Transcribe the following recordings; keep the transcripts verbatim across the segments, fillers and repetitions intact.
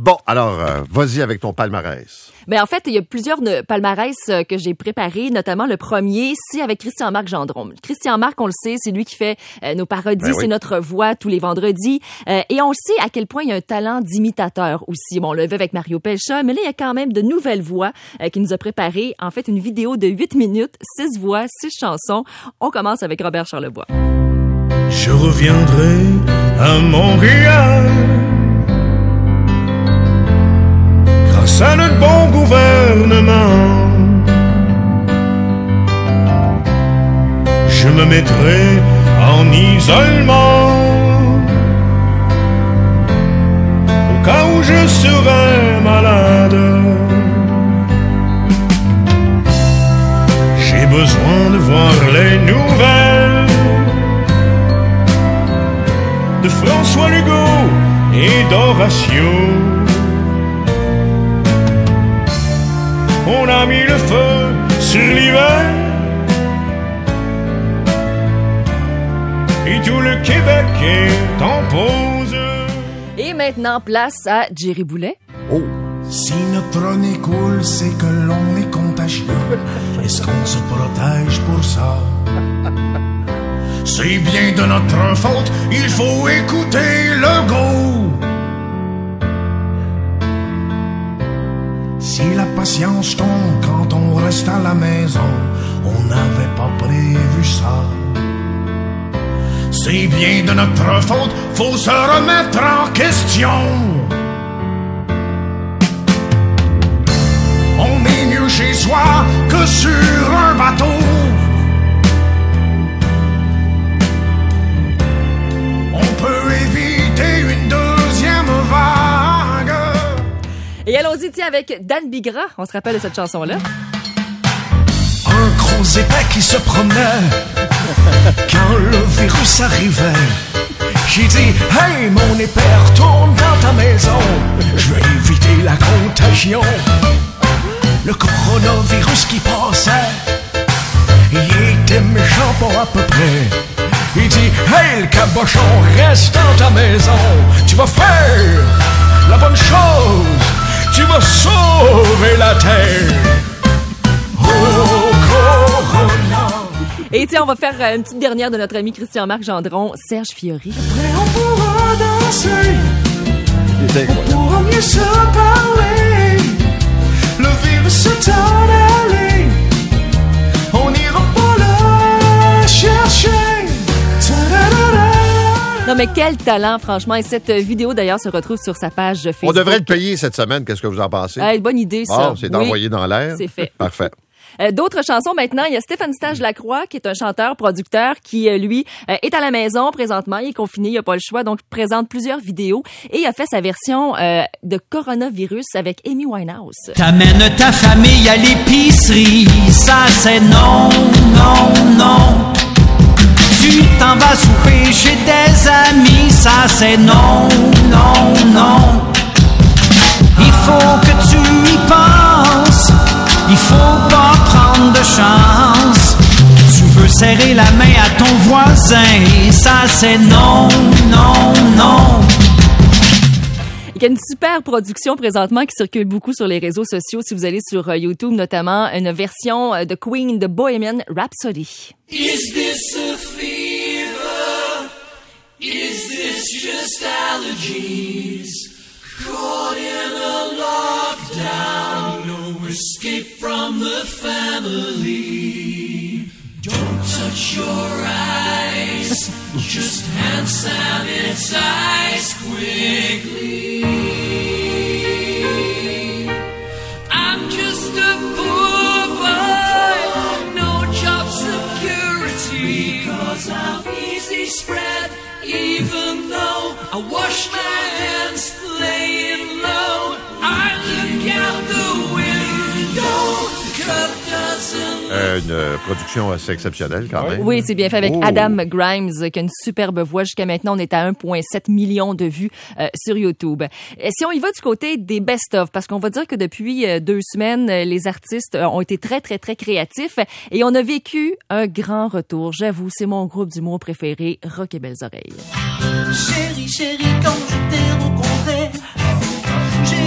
Bon, alors, euh, vas-y avec ton palmarès. Ben en fait, il y a plusieurs ne- palmarès euh, que j'ai préparés, notamment le premier, c'est avec Christian-Marc Gendron. Christian-Marc, on le sait, c'est lui qui fait euh, nos parodies, Ben oui. c'est notre voix tous les vendredis. Euh, et on le sait à quel point il y a un talent d'imitateur aussi. Bon, on l'a vu avec Mario Pelcha, mais là, il y a quand même de nouvelles voix euh, qui nous a préparé, en fait, une vidéo de huit minutes, six voix, six chansons. On commence avec Robert Charlebois. Je reviendrai à Montréal grâce à notre bon gouvernement. Je me mettrai en isolement au cas où je serais malade. J'ai besoin de voir les nouvelles de François Legault et d'Horatio. On a mis le feu sur l'hiver et tout le Québec est en pause. Et maintenant, place à Jerry Boulet. Oh! Si notre nez coule, c'est que l'on est contagieux. Est-ce qu'on se protège pour ça? C'est bien de notre faute, il faut écouter Legault. Si la patience tombe quand on reste à la maison, on n'avait pas prévu ça. C'est bien de notre faute, faut se remettre en question. On est mieux chez soi que sur un bateau. On peut éviter une deuxième vague. Et allons-y, tiens, avec Dan Bigra. On se rappelle de cette chanson-là. Un gros épais qui se promenait quand le virus arrivait. J'ai dit, hey mon épais, retourne dans ta maison. Je vais éviter la contagion. Le coronavirus qui passait, il était méchant pas à peu près. Il dit, hey le cabochon, reste dans ta maison. Tu vas faire la bonne chose. Tu vas sauver la terre. Oh, corona. Et tiens, on va faire euh, une petite dernière de notre ami Christian-Marc Gendron, Serge Fiori. Après on pourra danser, C'est on pourra mieux se parler. Le virus est en allée, on n'ira pas le chercher. Ta-da-da-da. Non, mais quel talent, franchement. Et cette vidéo, d'ailleurs, se retrouve sur sa page Facebook. On devrait le payer cette semaine. Qu'est-ce que vous en pensez? Ah, bonne idée, ça. Bon, c'est Oui, envoyé dans l'air. c'est fait. Parfait. Euh, d'autres chansons maintenant, il y a Stéphane Stage-Lacroix qui est un chanteur, producteur qui, euh, lui, euh, est à la maison présentement. Il est confiné, il n'a pas le choix, donc présente plusieurs vidéos. Et il a fait sa version euh, de Coronavirus avec Amy Winehouse. T'amènes ta famille à l'épicerie, ça c'est non, non, non. Tu t'en vas souper chez des amis, ça c'est non, non, non. Il faut que tu y penses, il faut pas prendre de chance. Tu veux serrer la main à ton voisin, ça c'est non, non, non. Il y a une super production présentement qui circule beaucoup sur les réseaux sociaux. Si vous allez sur euh, YouTube, notamment une version euh, de Queen de Bohemian Rhapsody. Is this a fever? Is this just allergies? Caught in a lockdown, no escape from the family. Don't touch your eyes, just hand sanitize quickly. I'm just a poor boy, no job security, because of easy spread, even though I wash my hands laying low. I look out the window, the cup doesn't Euh, une euh, production assez exceptionnelle quand même. Oui, c'est bien fait avec Oh. Adam Grimes, qui a une superbe voix. Jusqu'à maintenant, on est à un virgule sept million de vues euh, sur YouTube. Et si on y va du côté des best-of, parce qu'on va dire que depuis euh, deux semaines, euh, les artistes euh, ont été très, très, très créatifs et on a vécu un grand retour. J'avoue, c'est mon groupe d'humour préféré, Rock et Belles Oreilles. Chérie, chérie, quand je t'ai rencontré, j'ai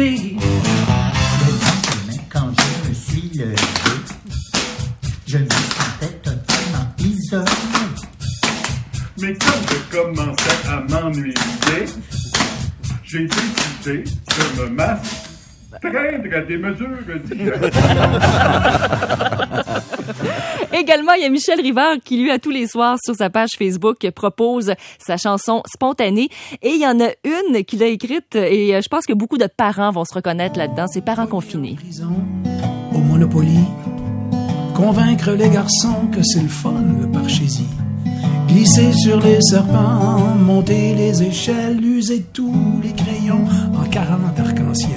levé. Le lendemain, quand je me suis levé, je me sentais totalement isolé. Mais quand je commençais à m'ennuyer, j'ai décidé de me m'astreindre à des mesures d'hygiène. Également, il y a Michel Rivard qui, lui, à tous les soirs sur sa page Facebook, propose sa chanson Spontanée. Et il y en a une qu'il a écrite et je pense que beaucoup de parents vont se reconnaître là-dedans. C'est Parents confinés. Au Monopoly, convaincre les garçons que c'est le fun, le parchésie. Glisser sur les serpents, monter les échelles, user tous les crayons en quarante arc-en-ciel.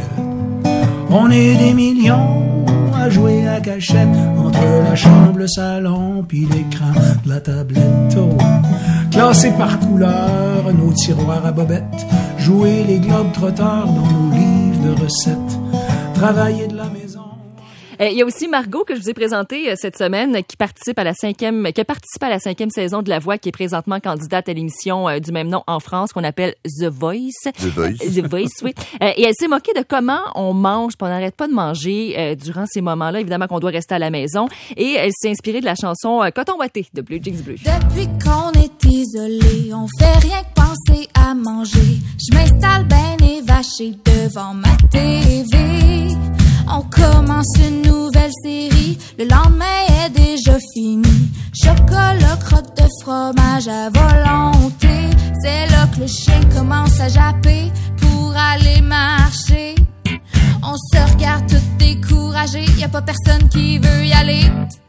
On est des millions à jouer à cachette entre la chambre, le salon, puis l'écran de la tablette. Oh. Classés par couleur, nos tiroirs à bobettes, jouer les globes trotteurs dans nos livres de recettes, travailler de la maison. Il y a aussi Margot que je vous ai présentée cette semaine qui participe à la cinquième, qui participe à la cinquième saison de La Voix, qui est présentement candidate à l'émission du même nom en France qu'on appelle The Voice. The Voice. The Voice, oui. Et elle s'est moquée de comment on mange, puis on n'arrête pas de manger durant ces moments-là. Évidemment qu'on doit rester à la maison. Et elle s'est inspirée de la chanson Coton Ouaté de Blue Jeans Bleu. Depuis qu'on est isolé, on fait rien que penser à manger. Je m'installe ben évaché devant ma T V. On commence une nouvelle série, le lendemain est déjà fini. Chocolat, crotte de fromage à volonté. C'est là que le chien commence à japper pour aller marcher. On se regarde tout découragé, y a pas personne qui veut y aller.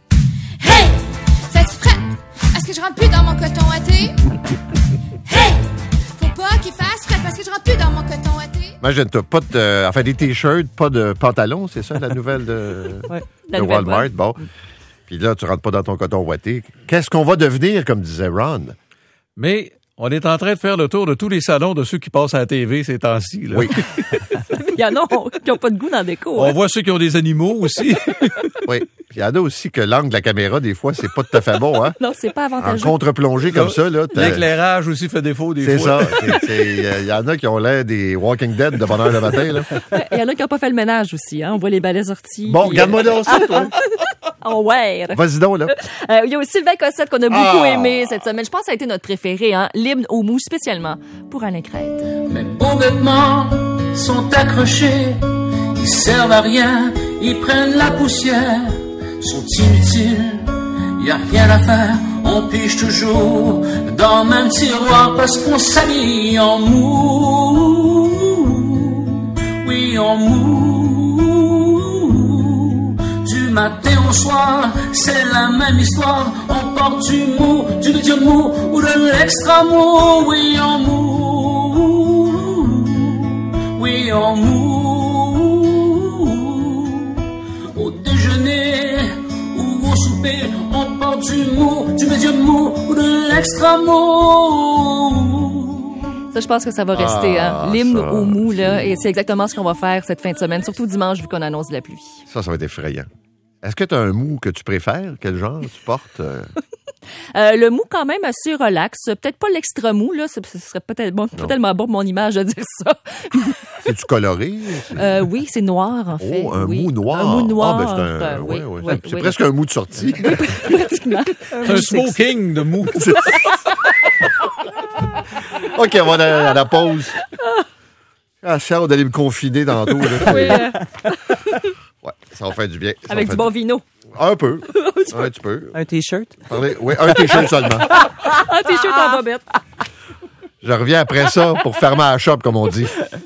Hey! Fais-tu frais? Est-ce que je rentre plus dans mon coton ouaté? Hey! Faut pas qu'il fasse frais parce que je rentre plus dans mon coton ouaté. Imagine-toi, pas de, euh, enfin, des t-shirts, pas de pantalons, c'est ça, la nouvelle de, ouais, de la nouvelle Walmart. Bon. Puis là, tu rentres pas dans ton coton ouaté. Qu'est-ce qu'on va devenir, comme disait Ron? Mais on est en train de faire le tour de tous les salons de ceux qui passent à la T V ces temps-ci. Là. Oui. Il y en a qui n'ont pas de goût dans le déco. On hein. voit ceux qui ont des animaux aussi. Oui. Il y en a aussi que l'angle de la caméra, des fois, c'est pas tout à fait bon, hein? Non, c'est pas avantageux. En contre-plongée comme ça, là. L'éclairage aussi fait défaut des c'est fois. C'est ça. Il y en a qui ont l'air des Walking Dead de bonne heure le matin, là. Il y en a qui n'ont pas fait le ménage aussi, hein. On voit les balais sortis. Bon, puis, garde-moi euh... là aussi, toi. Oh, ouais. Vas-y donc, là. Euh, il y a aussi Sylvain Cossette qu'on a beaucoup ah. aimé cette semaine. Je pense que ça a été notre préféré, hein. L'hymne au mou, spécialement pour Alain Crête. Mes beaux vêtements sont accrochés, ils servent à rien, ils prennent la poussière, sont inutiles, y a rien à faire, on pige toujours dans le même tiroir parce qu'on s'habille en mou, oui en mou, du matin au soir, c'est la même histoire, on porte du mou, du médium mou ou de l'extra mou, oui en mou, oui en mou. Au souper, on porte du mou, du médium mou ou de l'extra mou. Ça, je pense que ça va rester, ah, hein. L'hymne ça. au mou, là. Et c'est exactement ce qu'on va faire cette fin de semaine, surtout dimanche, vu qu'on annonce de la pluie. Ça, ça va être effrayant. Est-ce que tu as un mou que tu préfères? Quel genre tu portes? Euh... Euh, le mou, quand même, assez relax. Peut-être pas l'extra mou, là. Ce serait peut-être bon, pas tellement bon pour mon image de dire ça. C'est-tu coloré? C'est... Euh, oui, c'est noir, en fait. Oh, un oui. mou noir. Un mou noir. Ah, ben c'est un... euh, oui, ouais, ouais. oui, c'est oui, presque oui. un mou de sortie. Pratiquement. C'est un smoking de mou. OK, on va aller à la pause. Ah, ça, on allait me confiner tantôt. Là. Oui. euh, Ouais, ça va faire du bien. Ça Avec va du faire bon vino. Un peu. Un petit peu. Un T-shirt? Parlez... Oui, un t-shirt seulement. Un t-shirt en bobette. Je reviens après ça pour fermer la shop, comme on dit.